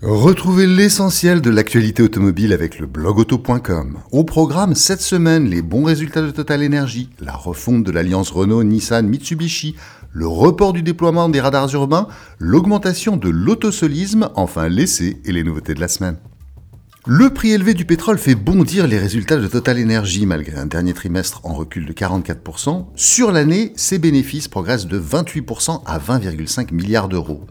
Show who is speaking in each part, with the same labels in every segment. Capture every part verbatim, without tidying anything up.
Speaker 1: Retrouvez l'essentiel de l'actualité automobile avec le blog auto point com. Au programme cette semaine, les bons résultats de Total Energy, la refonte de l'alliance Renault-Nissan-Mitsubishi, le report du déploiement des radars urbains, l'augmentation de l'autosolisme, enfin l'essai et les nouveautés de la semaine. Le prix élevé du pétrole fait bondir les résultats de Total Energy malgré un dernier trimestre en recul de quarante-quatre pour cent. Sur l'année, ses bénéfices progressent de vingt-huit pour cent à vingt virgule cinq milliards d'euros.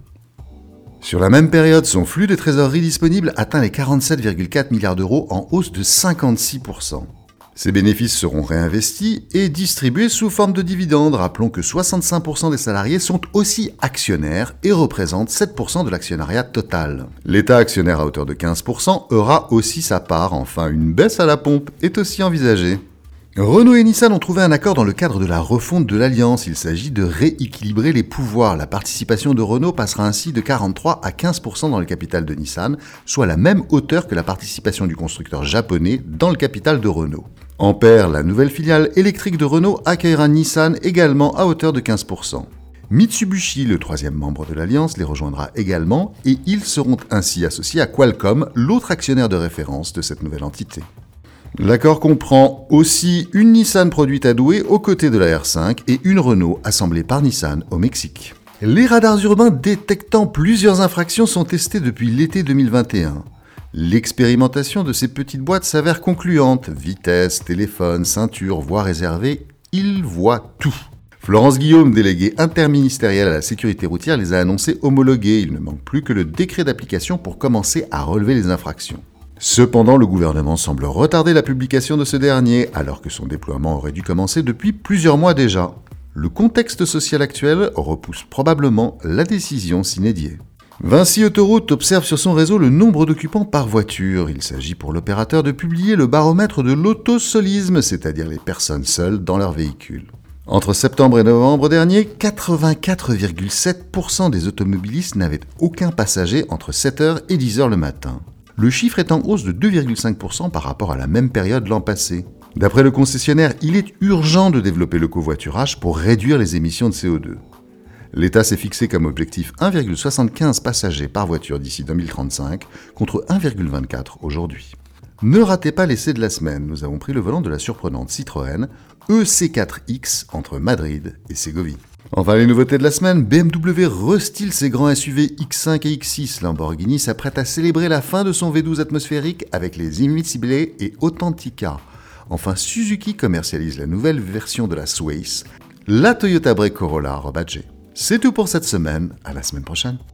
Speaker 1: Sur la même période, son flux de trésorerie disponible atteint les quarante-sept virgule quatre milliards d'euros en hausse de cinquante-six pour cent. Ces bénéfices seront réinvestis et distribués sous forme de dividendes. Rappelons que soixante-cinq pour cent des salariés sont aussi actionnaires et représentent sept pour cent de l'actionnariat total. L'État actionnaire à hauteur de quinze pour cent aura aussi sa part. Enfin, une baisse à la pompe est aussi envisagée. Renault et Nissan ont trouvé un accord dans le cadre de la refonte de l'alliance. Il s'agit de rééquilibrer les pouvoirs. La participation de Renault passera ainsi de quarante-trois à quinze pour cent dans le capital de Nissan, soit la même hauteur que la participation du constructeur japonais dans le capital de Renault. Ampère, la nouvelle filiale électrique de Renault, accueillera Nissan également à hauteur de quinze pour cent. Mitsubishi, le troisième membre de l'alliance, les rejoindra également et ils seront ainsi associés à Qualcomm, l'autre actionnaire de référence de cette nouvelle entité. L'accord comprend aussi une Nissan produite à Douai aux côtés de la R cinq et une Renault assemblée par Nissan au Mexique. Les radars urbains détectant plusieurs infractions sont testés depuis l'été deux mille vingt et un. L'expérimentation de ces petites boîtes s'avère concluante. Vitesse, téléphone, ceinture, voie réservée, ils voient tout. Florence Guillaume, déléguée interministérielle à la sécurité routière, les a annoncés homologués. Il ne manque plus que le décret d'application pour commencer à relever les infractions. Cependant, le gouvernement semble retarder la publication de ce dernier, alors que son déploiement aurait dû commencer depuis plusieurs mois déjà. Le contexte social actuel repousse probablement la décision sine die. Vinci Autoroute observe sur son réseau le nombre d'occupants par voiture. Il s'agit pour l'opérateur de publier le baromètre de l'autosolisme, c'est-à-dire les personnes seules dans leur véhicule. Entre septembre et novembre dernier, quatre-vingt-quatre virgule sept pour cent des automobilistes n'avaient aucun passager entre sept heures et dix heures le matin. Le chiffre est en hausse de deux virgule cinq pour cent par rapport à la même période l'an passé. D'après le concessionnaire, il est urgent de développer le covoiturage pour réduire les émissions de C O deux. L'État s'est fixé comme objectif un virgule soixante-quinze passagers par voiture d'ici deux mille trente-cinq, contre un virgule vingt-quatre aujourd'hui. Ne ratez pas l'essai de la semaine, nous avons pris le volant de la surprenante Citroën E C quatre X entre Madrid et Ségovie. Enfin, les nouveautés de la semaine, B M W restyle ses grands S U V X cinq et X six. Lamborghini s'apprête à célébrer la fin de son V douze atmosphérique avec les Invincible et Authentica. Enfin, Suzuki commercialise la nouvelle version de la Sways, la Toyota Break Corolla rebadgée. C'est tout pour cette semaine, à la semaine prochaine.